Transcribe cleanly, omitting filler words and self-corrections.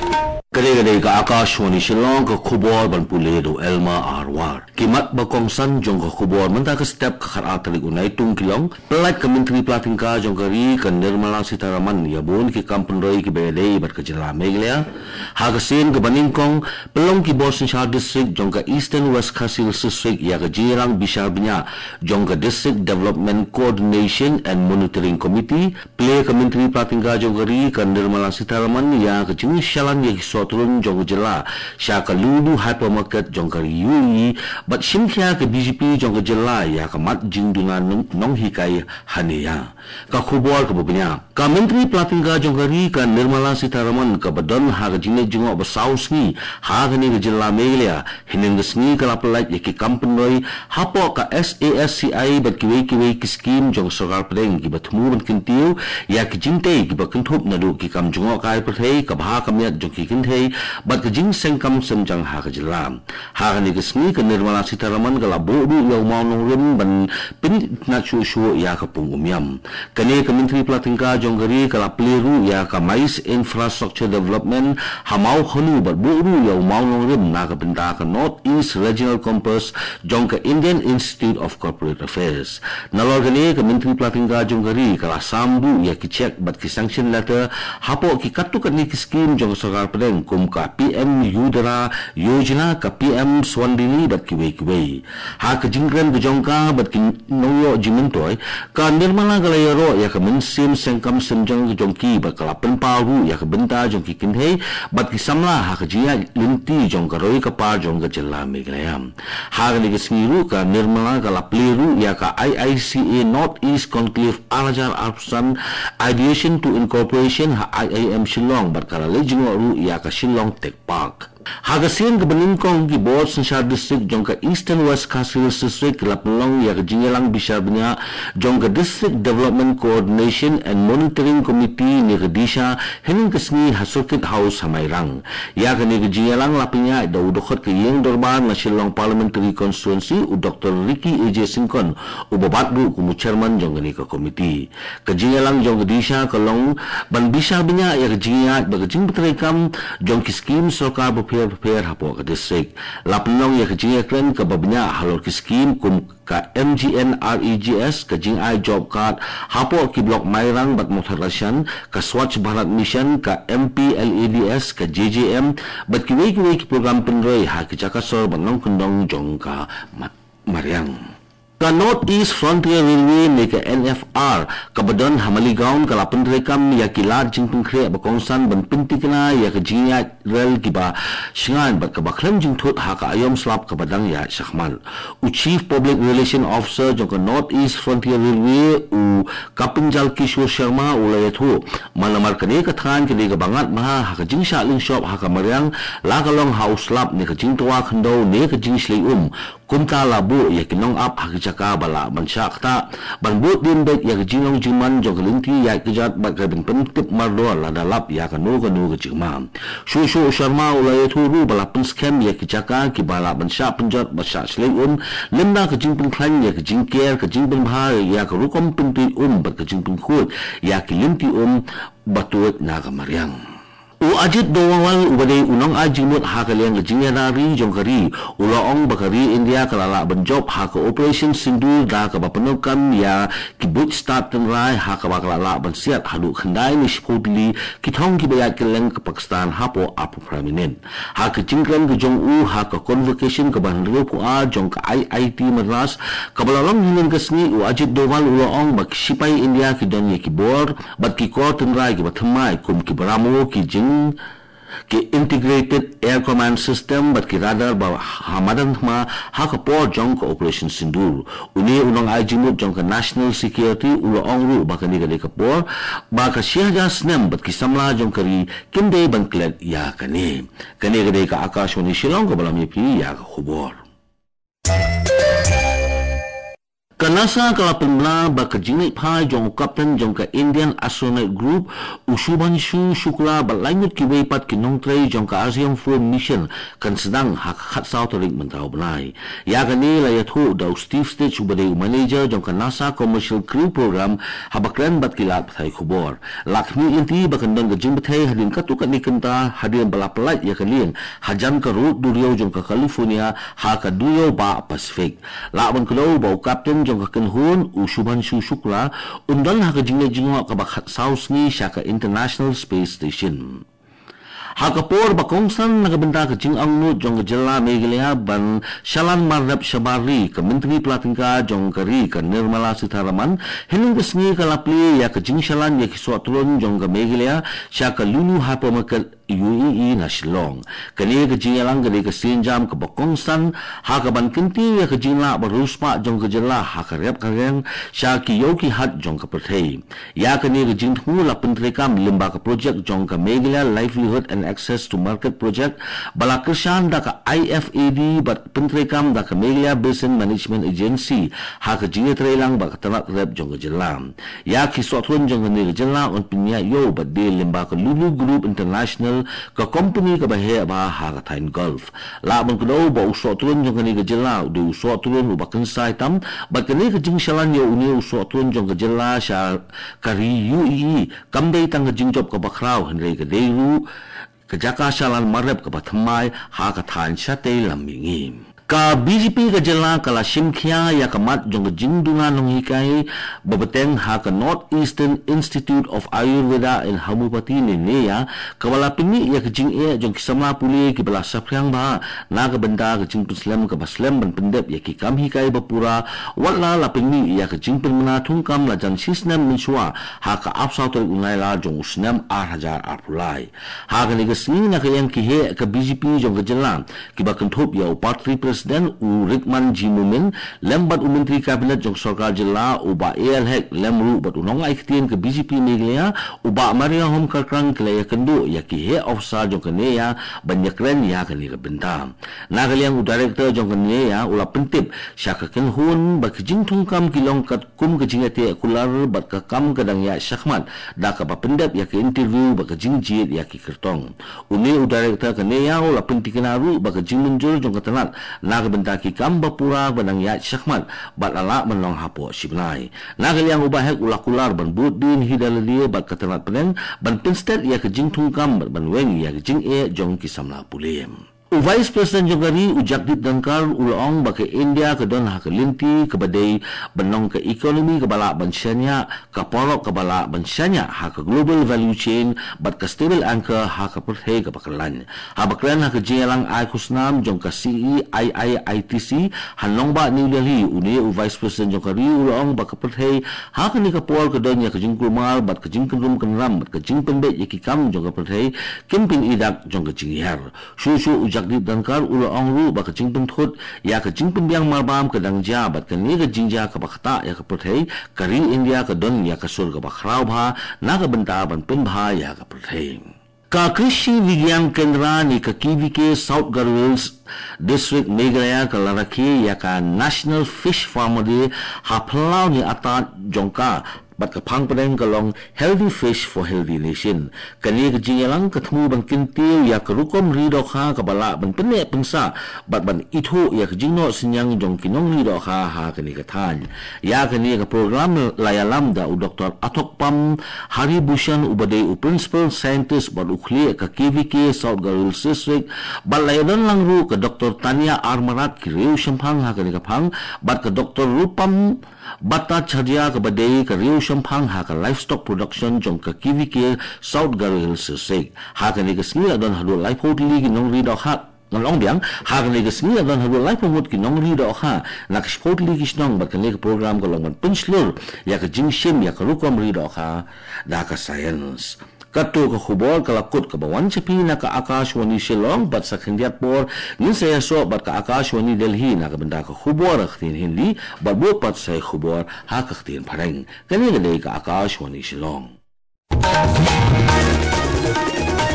Kadai-kadai ka Akashwani Shillong ka khubor ban puledo Elma Arwar. Kimat bakong san jong ka khubor manta ka step ka kharatalik unay tung kilong. Pelat ka menteri plating ka jong ka ri ka Nirmala Sitharaman yabun ki kampunroy ki bayadey bat ka jala meglea. Hagasin ka baningkong pelong ki Boston Shah District jong ka Eastern West Khasil District ya ka jirang Bishar Bnya jong ka District Development Coordination and Monitoring Committee. Play ka menteri plating ka jong ka ri ka Nirmala Sitharaman ya ka jing shalan ya ki turun jong jela sya ka lulu hypermarket jong ka yui bat shimkhya ke BJP jong jela ya ka mat jing dungan nong hikai hania ka khubor ka bubnya ka menteri plating ka jong ri ka Nirmala Sitharaman ka badon ha ka jine jingo basaus ni ha ka ni jela melia hinin sni ka laplat ya ki kampunoi hapo ka SASCI bat kiwe ki scheme jong sarkar pedeng ki batmu ban kintiu ya ki jinte ki bakenthop na du ki kam jingo kai prthei ka bha kamya jong ki bat kejing sengkam semjang ha kejelam ha ni kesni ke Nirmala Sitharaman kala bodu yau mau nong rim ban pin na chu ya ka pungumiam kene ke menteri platingka jonggeri kala peliru ya ka mais infrastructure development ha mau khonu bat bodu yau mau nong rim na ka benda ka North East Regional Compass jong ka Indian Institute of Corporate Affairs nalor kene ke menteri platingka jonggeri kala sambu ya ki check bat ki sanction letter hapo ki katu kani ki scheme jong sarkar pedeng kum ka PM Yudara Yojana ka PM Swandini bat kiwe ha ka jingran bujongka bat kin noyo jimentoy ka Nirmala galayaro ya ka mensim sengkam semjang jongki bat kala penparu ya ka benta jongki kinhei bat ki samla ha ka jia linti jong ka roi ka par jong ka jela meglayam ha ka ni smiru ka Nirmala kala pliru ya ka IICA North East Conclave Alajar Arpsan Ideation to Incorporation ha IIM Shillong bat kala lejingo ru ya ka Shillong Tech Park. Hagasin ke beningkong ki Boston Shah District jong ka Eastern West Khasil District lapelong ya ke jingelang Bishar Bnya jong ka District Development Coordination and Monitoring Committee ni ke Disha hening kesni ha Circuit House Hamairang ya ke ni ke jingelang lapinya dau dokot ke Yeng Dorban na Shillong Parliamentary Constituency u Dr. Ricky AJ Sinkon u babatbu kumu chairman jong ni ke komiti ke jingelang jong ke Disha kalong ban Bishar Bnya ya ke jingat ba ke jing betrekam jong ki scheme sarkar prepare hapo ka district lapnong ya kejing kren ka babnya halor ki scheme kum ka MGN REGS ka jing ai job card hapo ki blok Mairang bat motorasyan ka Swachh Bharat Mission ka MPLEDS ka JJM bat ki ki program penroi ha ki jakasor banong kundong jong ka Mariang ka North East Frontier Railway ni ka NFR kabadon hamaligaon ka lapun rekam ya kilat jing pengkre bakongsan ban pinti kena ya ka jinya rel kiba shingan bat ka baklam jing thut ha ka ayom slap ka badang ya Shahmal u Chief Public Relation Officer jong ka North East Frontier Railway u Kapinjal Kishore Sharma ulayathu malamar kane ka than kini ka bangat maha ha ka jing shaling shop ha ka Mariang la ka long house slap ni ka jing tuwa khando ni ka jing slay kumta labu ya kinong ap ha ka bala mansakta ban but din bet ya jinong jiman jong linti ya kijat bat ka bin pentip mardo la dalap ya ka no ka jima shu Sharma ulay turu bala pen scam ya kijaka ki bala bansa penjat basa sleun lemna ka jing klan ya ka jing care ka jing bhar ya ka rukom pinti bat ka jing khut ya ki linti batut na ka Mariang u ajit dowawal ubadai unong ajimut ha kaliang jingenari jongkari ulaong bakari India kalala benjob ha ka operation sindur da ka bapanukam ya kibut start tenrai ha ka bakalala bensiat halu khandai ni shpudli kitong kibayat keleng ke Pakistan hapo apu prominent ha ka jingkran ke jong u ha ka convocation ke bandro ku a jong ka IIT Madras ka balalong hinin kesni u ajit dowawal ulaong bak sipai India ki don ye kibor bat ki ko tenrai ki bathmai kum ki baramo ki jing ki integrated air command system bat ki radar ba hamadan ma ha ka por jong ka operation sindur uni unong ajimut jong ka national security uloong ru ba kani ka por ba ka siaja snem bat ki samla jong kari kinde banklet ya kani ka Akashwani Shillong ka balam yepi ya ka khubor Kanasa kalapimla ba kajinit pai jong kapten jong ka Indian Astronaut Group Ushubanshu Shukla ba langut ki weipat ki nongtrei jong ka ASEAN Foreign Mission kan sedang hak sau tarik mentau benai. Ya kani la yathu da Steve Stitch ubade manager jong ka NASA Commercial Crew Program habakran bat kilat thai khubor. Lakmi inti ba kandon ka jing bathai hadin ka tu ka nikenta hadin balapalat ya kalien hajan ka root durio jong ka California ha ka durio ba Pacific. Laban kulo ba kapten jong ka kenhun Ushubanshu Shukla undan ha ka jingwa ka bakhat South ni siya ka International Space Station. Hakapor bakongsan nagabenta ka jing angnu jong jela megilia ban Shalan Marnab Shabari ka Menteri Pelatingka jong kari ka Nirmala Sitharaman hening kesni ka lapli ya ka jing Shalan ya kiswatulun jong ka megilia siya ka Lulu Hypermarket UAE na Shillong. Kani ka jing yalang gani ka sinjam ka bakongsan hakaban kinti ya ka jing la baruspa jong ka jela hakarep kareng siya ki yoki hat jong ka perthei. Ya kani ka jing thu la pentrikam limba ka project jong ka megilia livelihood and access to market project bala kersan da ka IFAD bat pentrikam da ka Melia Basin Management Agency ha ka jing trelang ba ka tanak rep jong ka jela. Ya ki sotun jong ni ka jela on pinya yo bat de limba ka Lulu Group International ka company ka bahe ba ha ka Thailand Gulf. La ban ko ba usotun jong ni ka jela de usotun ba kan sai tam bat ka ni ka jing shalan yo uni usotun jong ka jela sha kari UAE kam dei tang ka jing job ka bakrau henre ka deiru kejaka Shalan Marab ke Batamai ha ka than syate lamingi. Ka BGP ka jela kala simkhia ya kamat jong jingdunga nong hikai babeteng ha ka North Eastern Institute of Ayurveda and Homeopathy ni neya kawala pini ya ka jing e jong kisama puli ki bala sapryang ba na ka benda ka jing Muslim ka baslam ban pendep ya ki kam hikai bapura wala la pini ya ka jing penmana thungkam la jan sisnam minswa ha ka apsau tor unai la jong usnam 8000 apulai ha ka ni ka sini na ka yang ki he ka BGP jong ka jela ki ba kanthop ya upatri Presiden Rickman Jimumin lembat Menteri Kabinet jong Sarkar Jela uba ALHEC lemru bat unong aiktin ke BGP meglea uba Maria Hom Karkrang kelaya kendu ya ki he ofsa jong keneya banyakren ya keni ke benta. Nagaliang director jong keneya ula pentip syaka kenhun bak jing thungkam kilong kat kum ke jingate kular bat ka kam kadang ya syakmat da ka pendep ya ke interview bak jing jit ya ki kertong. Uni director keneya ula pentikenaru bak jing munjul jong ketenat naga bentaki kamba pura benang ya syakmat bat ala menong hapo sibnai nagaliang ubahek ulakular ban budin hidalalia bat katanat peneng ban pinstet ya kejing tungkam ban wen ya kejing e jong kisamla pulem. Vice President Jogari Ujakdip Dankar ulong baka India ke don hak linti ke badai benong ke ekonomi ke bala bansyanya ke porok ke bala bansyanya hak global value chain bat ke stable anchor hak perthei ke bakalan habakran hak jelang ai kusnam jong ke CEIITC hanong ba New Delhi uni Vice President Jogari ulong baka perthei hak ni ke por ke don ya ke jing kumal bat ke jing kenrum kenram bat ke jing pembet ya ki kam jong ke perthei kimpin idak jong ke jing her susu Ujakdip Dankar ula angru ba ka jingpen thut ya ka jingpen biang marbam ka dangja bat ka ni ka jingja ka bakta ya ka perthei kari India ka don ya ka sur ka bakrau bha na ka benta ban pin bha ya ka perthei ka Krishi Vigyan Kendra ni ka KVK South Garwils District Meghalaya ka laraki ya ka National Fish Farmer Day haplau ni ata jongka bat ka phang padeng kalong healthy fish for healthy nation kani ka jingalang kathmu ban kintiu ya ka rukom ridok ha ka bala ban pene pengsa bat ban itho ya ka jingno sinyang jong kinong ridok ha kani ka than ya kani ka program layalam da Dr. Athok Pam Hari Bhushan ubade principal scientist bat ukhli ka KVK South Garwils District bat layadan langru ka Dr. Tania Armarat ki Riu Shampang ha kani ka phang bat ka Dr. Rupam Bata Chadya ka badai ka Riu Shampang ha ka livestock production jong ka KVK South Garwils District ha kani ka snila don hadu life hotli ki nong ridok ha ngalong biang ha kani ka snila don hadu life hot ki nong ridok ha nak hotli ki snong bat kani ka program ka long penslur ya ka jingshim ya ka rukom ridok ha da ka science Kato ka khubor kalakut ka bawan chapi na ka Akashwani Shillong bat sa khendiat por nin saya so bat ka Akashwani Delhi na ka benda ka khubor khtin Hindi bat bo pat sai khubor ha ka khtin phareng kani ka Akashwani Shillong